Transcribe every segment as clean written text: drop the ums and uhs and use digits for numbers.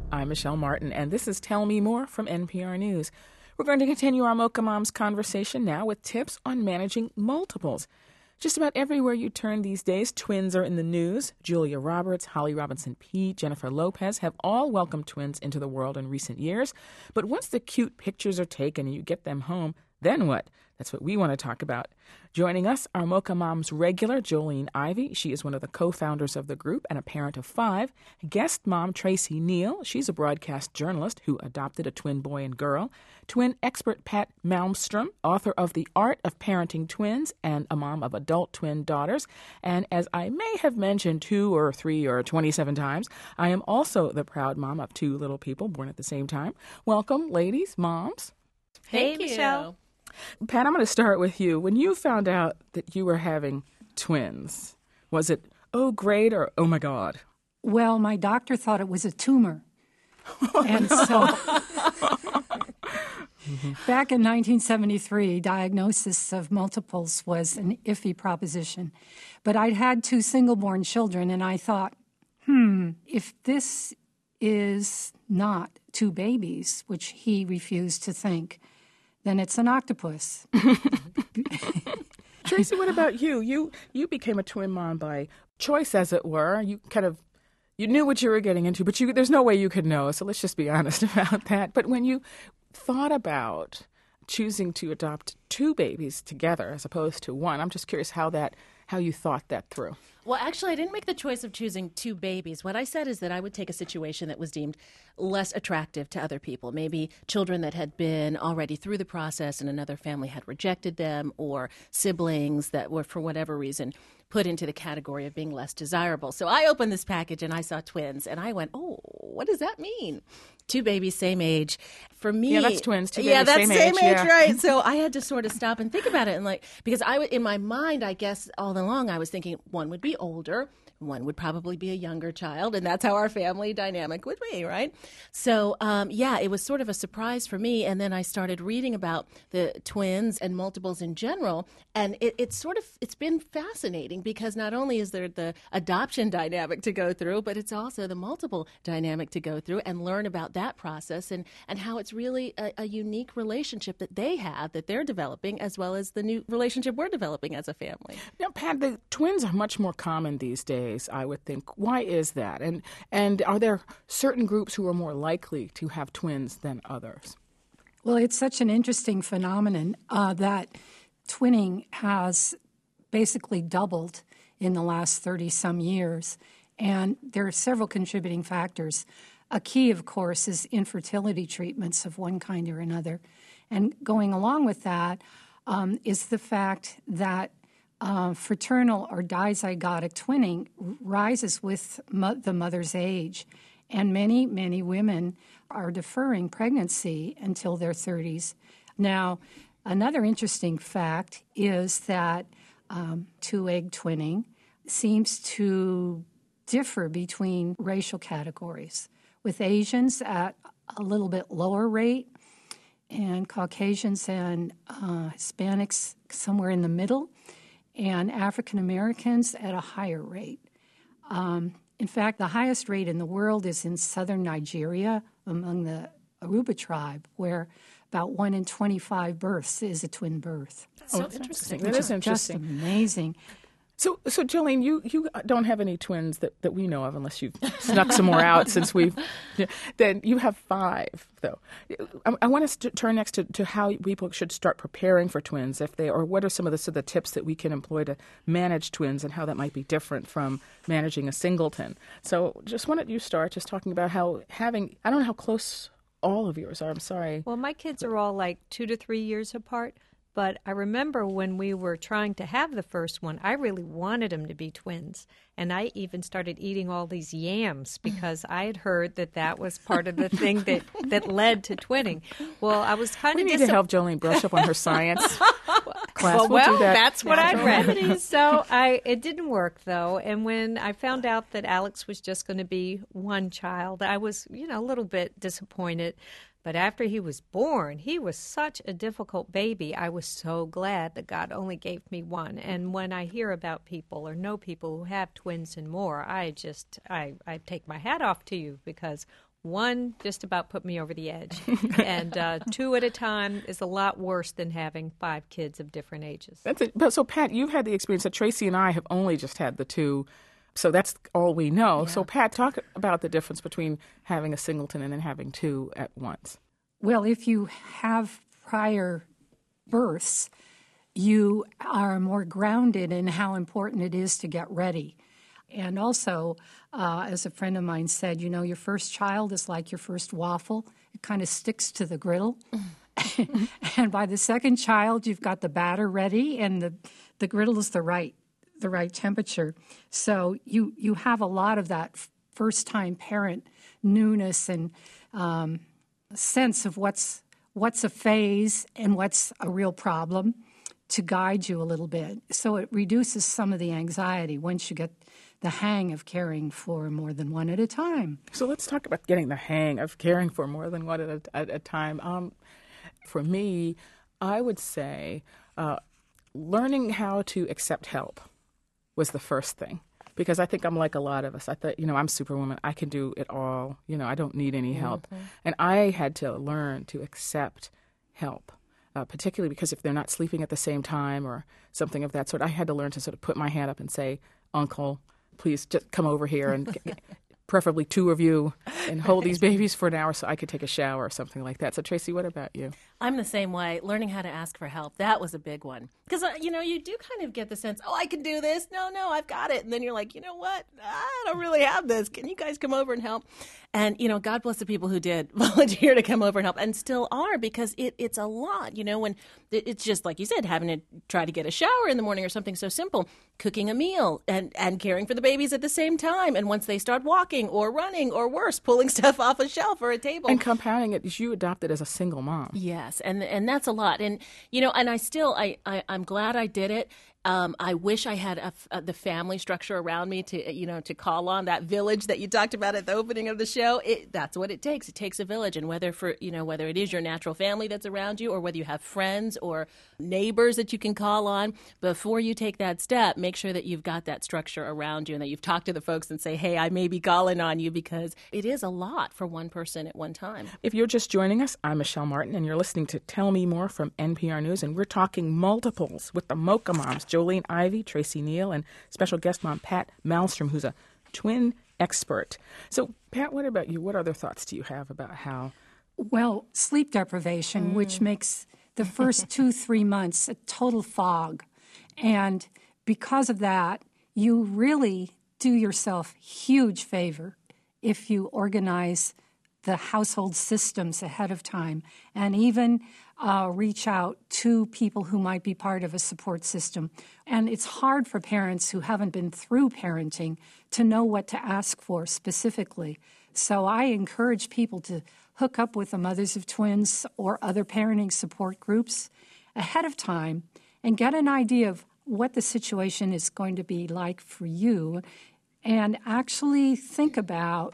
I'm Michelle Martin, and this is Tell Me More from NPR News. We're going to continue our Mocha Moms conversation now with tips on managing multiples. Just about everywhere you turn these days, twins are in the news. Julia Roberts, Holly Robinson Peete, Jennifer Lopez have all welcomed twins into the world in recent years. But once the cute pictures are taken and you get them home, then what? That's what we want to talk about. Joining us, our Mocha Moms regular, Jolene Ivey. She is one of the co-founders of the group and a parent of 5. Guest mom, Tracy Neal. She's a broadcast journalist who adopted a twin boy and girl. Twin expert, Pat Malmstrom, author of The Art of Parenting Twins and a mom of adult twin daughters. And as I may have mentioned 2 or 3 or 27 times, I am also the proud mom of 2 little people born at the same time. Welcome, ladies, moms. Hey, Michelle. Pat, I'm going to start with you. When you found out that you were having twins, was it, oh, great, or oh, my God? Well, my doctor thought it was a tumor. Back in 1973, diagnosis of multiples was an iffy proposition. But I'd had 2 single-born children, and I thought, if this is not 2 babies, which he refused to think, then it's an octopus. Tracy, what about you? You became a twin mom by choice, as it were. You knew what you were getting into, but there's no way you could know, so let's just be honest about that. But when you thought about choosing to adopt 2 babies together as opposed to 1, I'm just curious how you thought that through. Well, actually, I didn't make the choice of choosing 2 babies. What I said is that I would take a situation that was deemed less attractive to other people, maybe children that had been already through the process and another family had rejected them, or siblings that were, for whatever reason, put into the category of being less desirable. So I opened this package and I saw twins, and I went, oh, what does that mean? 2 babies, same age. For me, yeah, that's twins. 2 babies, yeah, that's same age, yeah. Right? So I had to sort of stop and think about it, and because in my mind, I guess all along I was thinking one would be older, one would probably be a younger child, and that's how our family dynamic would be, right? So, it was sort of a surprise for me, and then I started reading about the twins and multiples in general, and it's been fascinating because not only is there the adoption dynamic to go through, but it's also the multiple dynamic to go through and learn about that process and how it's really a unique relationship that they have, that they're developing, as well as the new relationship we're developing as a family. Now, Pat, the twins are much more common these days, I would think. Why is that? And are there certain groups who are more likely to have twins than others? Well, it's such an interesting phenomenon that twinning has basically doubled in the last 30-some years, and there are several contributing factors. A key, of course, is infertility treatments of one kind or another. And going along with that is the fact that fraternal or dizygotic twinning rises with the mother's age. And many, many women are deferring pregnancy until their 30s. Now, another interesting fact is that 2-egg twinning seems to differ between racial categories, with Asians at a little bit lower rate and Caucasians and Hispanics somewhere in the middle, and African Americans at a higher rate. In fact, the highest rate in the world is in southern Nigeria among the Yoruba tribe, where about 1 in 25 births is a twin birth. That's so interesting. That is interesting. Just amazing. So Jolene, you don't have any twins that we know of, unless you've snuck some more out since we've. Then you have 5, though. I want us to turn next to how people should start preparing for twins, or what are some of the tips that we can employ to manage twins and how that might be different from managing a singleton. So just why don't you start just talking about how I don't know how close all of yours are. I'm sorry. Well, my kids are all like 2 to 3 years apart. But I remember when we were trying to have the first one, I really wanted them to be twins. And I even started eating all these yams because I had heard that was part of the thing that led to twinning. Well, I was kind of We need to help Jolene brush up on her science class. Well, do that. That's what I'd read. So it didn't work, though. And when I found out that Alex was just going to be one child, I was, a little bit disappointed. But after he was born, he was such a difficult baby. I was so glad that God only gave me one. And when I hear about people or know people who have twins and more, I take my hat off to you, because One just about put me over the edge. And 2 at a time is a lot worse than having 5 kids of different ages. That's it. But so, Pat, you've had the experience that Tracy and I have only just had the 2. So that's all we know. So, Pat, talk about the difference between having a singleton and then having 2 at once. Well, if you have prior births, you are more grounded in how important it is to get ready. And also, as a friend of mine said, your first child is like your first waffle. It kind of sticks to the griddle. And by the second child, you've got the batter ready, and the griddle is the right temperature. So you have a lot of that first-time parent newness and sense of what's a phase and what's a real problem to guide you a little bit. So it reduces some of the anxiety once you get the hang of caring for more than one at a time. So let's talk about getting the hang of caring for more than one at a time. For me, I would say learning how to accept help was the first thing. Because I think I'm like a lot of us. I thought, I'm Superwoman. I can do it all. I don't need any help. Mm-hmm. And I had to learn to accept help, particularly because if they're not sleeping at the same time or something of that sort, I had to learn to sort of put my hand up and say, Uncle, please just come over here and preferably 2 of you and hold these babies for an hour so I could take a shower or something like that. So, Tracy, what about you? I'm the same way. Learning how to ask for help, that was a big one. Because, you do kind of get the sense, I can do this. No, I've got it. And then you're like, you know what? I don't really have this. Can you guys come over and help? And, God bless the people who did volunteer to come over and help and still are, because it's a lot, when it's just, like you said, having to try to get a shower in the morning or something so simple, cooking a meal and caring for the babies at the same time. And once they start walking or running or worse, pulling stuff off a shelf or a table. And compounding it, you adopted as a single mom. Yes, and that's a lot. And, and I'm glad I did it. I wish I had the family structure around me to call on, that village that you talked about at the opening of the show. That's what it takes. It takes a village, and whether it is your natural family that's around you, or whether you have friends or neighbors that you can call on, before you take that step, make sure that you've got that structure around you and that you've talked to the folks and say, hey, I may be calling on you, because it is a lot for one person at one time. If you're just joining us, I'm Michelle Martin, and you're listening to Tell Me More from NPR News, and we're talking multiples with the Mocha Moms, Jolene Ivey, Tracy Neal, and special guest mom Pat Malmstrom, who's a twin expert. So, Pat, what about you? What other thoughts do you have about how? Well, sleep deprivation, which makes the first 2-3 months a total fog. And because of that, you really do yourself huge favor if you organize the household systems ahead of time and even reach out to people who might be part of a support system. And it's hard for parents who haven't been through parenting to know what to ask for specifically. So I encourage people to hook up with the Mothers of Twins or other parenting support groups ahead of time and get an idea of what the situation is going to be like for you, and actually think about,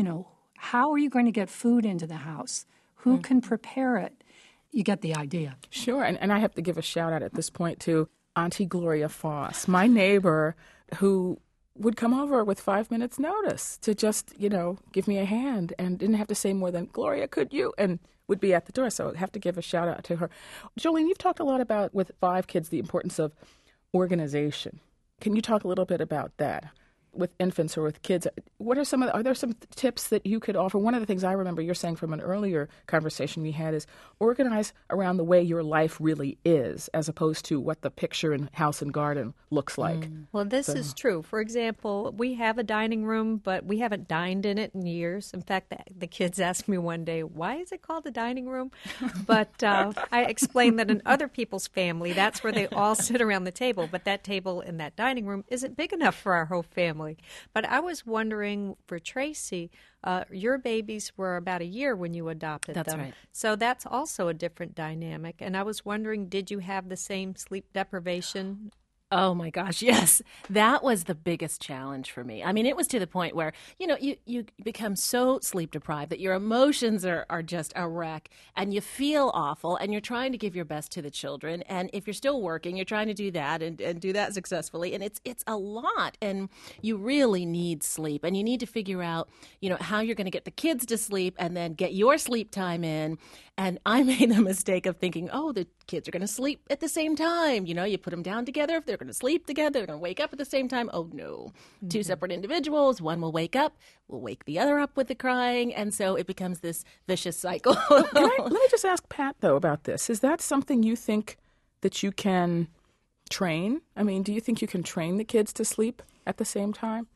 how are you going to get food into the house? Who can prepare it? You get the idea. Sure, and I have to give a shout out at this point to Auntie Gloria Foss, my neighbor, who would come over with 5 minutes notice to just, give me a hand and didn't have to say more than, Gloria, could you? And would be at the door. So I have to give a shout out to her. Jolene, you've talked a lot about, with 5 kids, the importance of organization. Can you talk a little bit about that? With infants or with kids, are there some tips that you could offer? One of the things I remember you're saying from an earlier conversation we had is organize around the way your life really is, as opposed to what the picture in house and garden looks like. Well, this is true. For example, we have a dining room, but we haven't dined in it in years. In fact, the kids asked me one day, why is it called a dining room? But I explained that in other people's family, that's where they all sit around the table. But that table in that dining room isn't big enough for our whole family. But I was wondering, for Tracy, your babies were about a year when you adopted them. That's right. So that's also a different dynamic. And I was wondering, did you have the same sleep deprivation? Oh my gosh, yes. That was the biggest challenge for me. I mean, it was to the point where, you become so sleep deprived that your emotions are just a wreck and you feel awful and you're trying to give your best to the children. And if you're still working, you're trying to do that and do that successfully. And it's a lot. And you really need sleep. And you need to figure out, how you're going to get the kids to sleep and then get your sleep time in. And I made the mistake of thinking, oh, the kids are going to sleep at the same time. You put them down together. If they're going to sleep together, they're going to wake up at the same time. Oh, no. Mm-hmm. Two separate individuals. One will wake up, will wake the other up with the crying. And so it becomes this vicious cycle. Let me just ask Pat, though, about this. Is that something you think that you can train? I mean, do you think you can train the kids to sleep at the same time?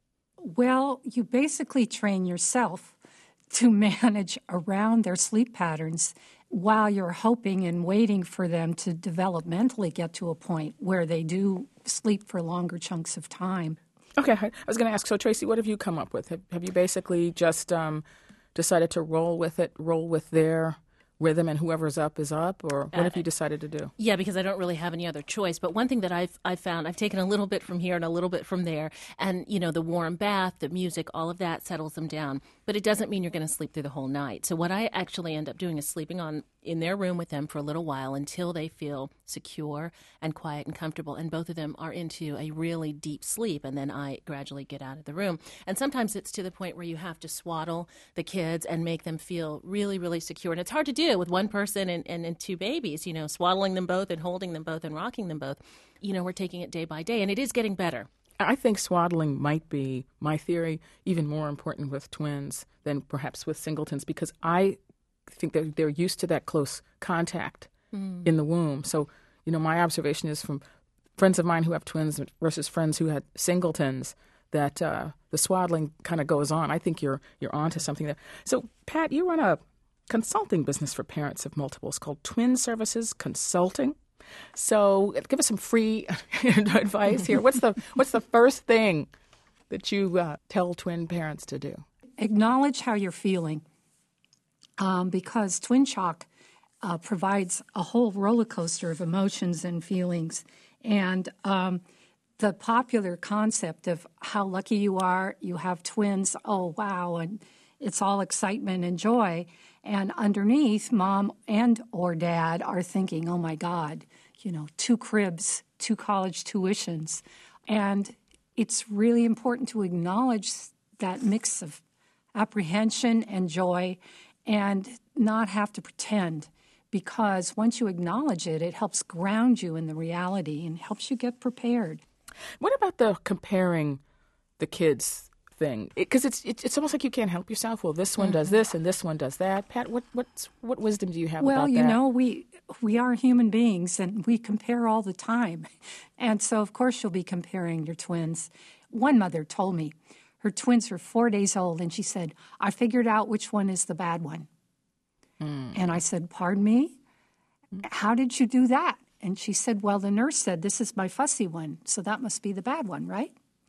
Well, you basically train yourself to manage around their sleep patterns while you're hoping and waiting for them to developmentally get to a point where they do sleep for longer chunks of time. Okay, I was going to ask, so Tracy, what have you come up with? Have you basically just decided to roll with their rhythm and whoever's up is up, or what have you decided to do? Yeah, because I don't really have any other choice. But one thing that I've found, I've taken a little bit from here and a little bit from there, and the warm bath, the music, all of that settles them down. But it doesn't mean you're going to sleep through the whole night. So what I actually end up doing is sleeping in their room with them for a little while until they feel secure and quiet and comfortable, and both of them are into a really deep sleep, and then I gradually get out of the room. And sometimes it's to the point where you have to swaddle the kids and make them feel really, really secure. And it's hard to do with one person and two babies, swaddling them both and holding them both and rocking them both. We're taking it day by day, and it is getting better. I think swaddling might be, my theory, even more important with twins than perhaps with singletons, because I think they're used to that close contact in the womb. So, my observation is from friends of mine who have twins versus friends who had singletons that the swaddling kind of goes on. I think you're onto something there. So, Pat, you run a consulting business for parents of multiples called Twin Services Consulting. So give us some free advice here. What's the first thing that you tell twin parents to do? Acknowledge how you're feeling, because twin shock provides a whole roller coaster of emotions and feelings. And the popular concept of how lucky you are, you have twins, oh, wow, and it's all excitement and joy. And underneath, mom and or dad are thinking, oh, my God, 2 cribs, 2 college tuitions. And it's really important to acknowledge that mix of apprehension and joy and not have to pretend, because once you acknowledge it, it helps ground you in the reality and helps you get prepared. What about the comparing the kids thing? Because it's almost like you can't help yourself. Well, this one does this and this one does that. Pat, what wisdom do you have about that? Well, we are human beings and we compare all the time. And so, of course, you'll be comparing your twins. One mother told me her twins were 4 days old, and she said, I figured out which one is the bad one. And I said, pardon me? How did you do that? And she said, well, the nurse said, this is my fussy one, so that must be the bad one, right?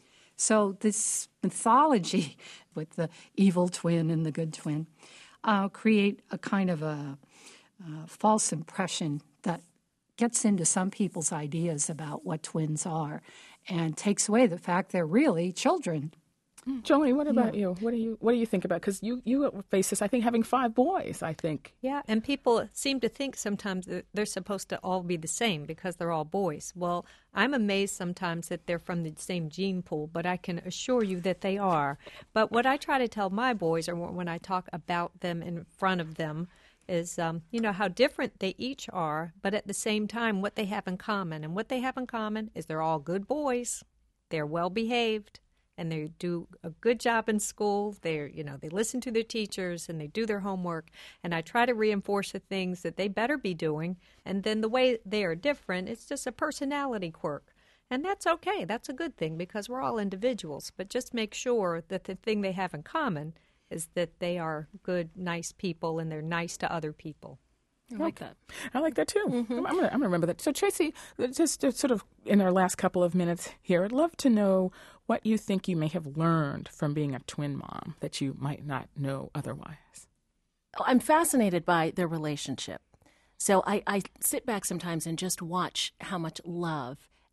So this mythology with the evil twin and the good twin create a kind of a false impression that gets into some people's ideas about what twins are and takes away the fact they're really children. Jolie, what about you? What do you think about? Because you face this, I think, having 5 boys, I think. Yeah, and people seem to think sometimes that they're supposed to all be the same because they're all boys. Well, I'm amazed sometimes that they're from the same gene pool, but I can assure you that they are. But what I try to tell my boys, or when I talk about them in front of them, is, how different they each are, but at the same time, what they have in common. And what they have in common is they're all good boys. They're well-behaved. And they do a good job in school. They listen to their teachers and they do their homework. And I try to reinforce the things that they better be doing. And then the way they are different, it's just a personality quirk. And that's okay. That's a good thing because we're all individuals. But just make sure that the thing they have in common is that they are good, nice people and they're nice to other people. I like that. I like that, too. I'm gonna remember that. So, Tracy, just sort of in our last couple of minutes here, I'd love to know what you think you may have learned from being a twin mom that you might not know otherwise. I'm fascinated by their relationship. So I sit back sometimes and just watch how much love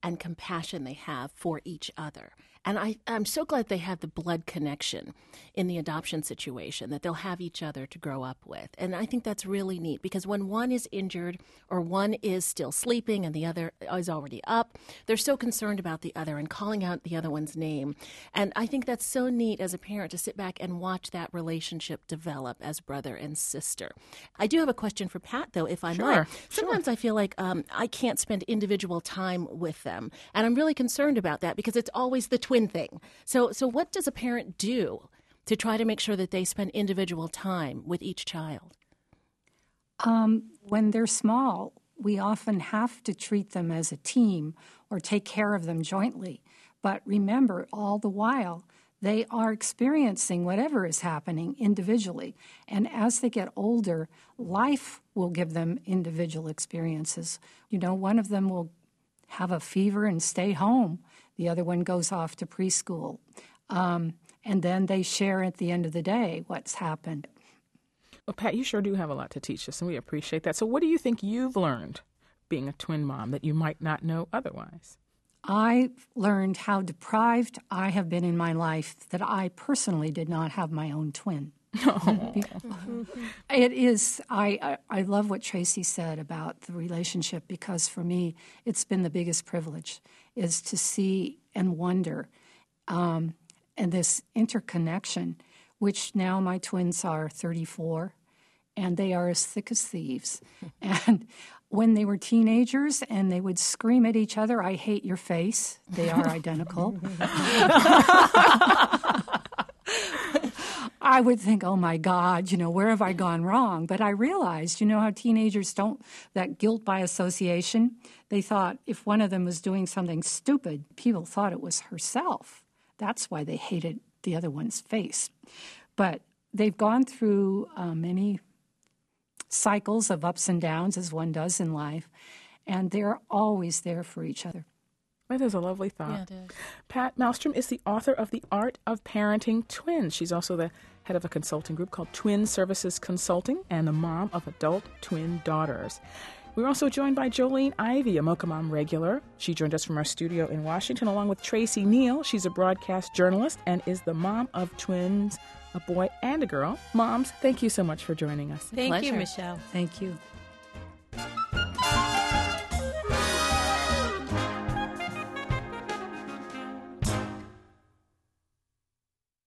and compassion they have for each other. And I'm so glad they have the blood connection in the adoption situation, that they'll have each other to grow up with. And I think that's really neat, because when one is injured or one is still sleeping and the other is already up, they're so concerned about the other and calling out the other one's name. And I think that's so neat as a parent to sit back and watch that relationship develop as brother and sister. I do have a question for Pat, though, if I might. Sometimes I feel like I can't spend individual time with them. And I'm really concerned about that, because it's always the twin thing. So what does a parent do to try to make sure that they spend individual time with each child? When they're small, we often have to treat them as a team or take care of them jointly. But remember, all the while, they are experiencing whatever is happening individually. And as they get older, life will give them individual experiences. You know, one of them will have a fever and stay home. The other one goes off to preschool. And then they share at the end of the day what's happened. Well, Pat, you sure do have a lot to teach us, and we appreciate that. So what do you think you've learned being a twin mom that you might not know otherwise? I've learned how deprived I have been in my life that I personally did not have my own twin. It is, I love what Tracy said about the relationship, because for me, it's been the biggest privilege, is to see and wonder, and this interconnection, which now my twins are 34, and they are as thick as thieves. And when they were teenagers and they would scream at each other, "I hate your face," they are identical. I would think, oh, my God, you know, where have I gone wrong? But I realized, you know how teenagers don't, that guilt by association? They thought if one of them was doing something stupid, people thought it was herself. That's why they hated the other one's face. But they've gone through many cycles of ups and downs, as one does in life, and they're always there for each other. That is a lovely thought. Yeah, it is. Pat Malmstrom is the author of The Art of Parenting Twins. She's also the head of a consulting group called Twin Services Consulting and the mom of adult twin daughters. We're also joined by Jolene Ivey, a Mocha Mom regular. She joined us from our studio in Washington, along with Tracy Neal. She's a broadcast journalist and is the mom of twins, a boy and a girl. Moms, thank you so much for joining us. Thank you, Pleasure. Michelle. Thank you.